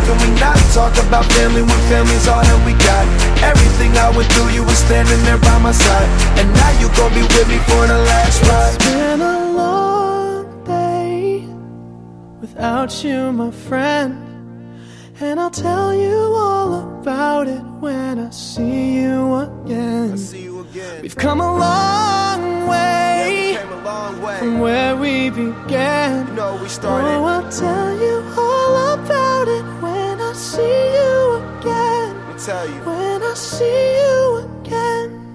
can we not talk about family when family's all that we got? Everything I went through, you were standing there by my side, and now you gon' be with me for the last ride. It's been a long day without you, my friend, and I'll tell you all about it when I see you again. We've come a long way, from where we began. You know we started. Oh, I'll tell you all about it when I see you again. Let me tell you. When I see you again.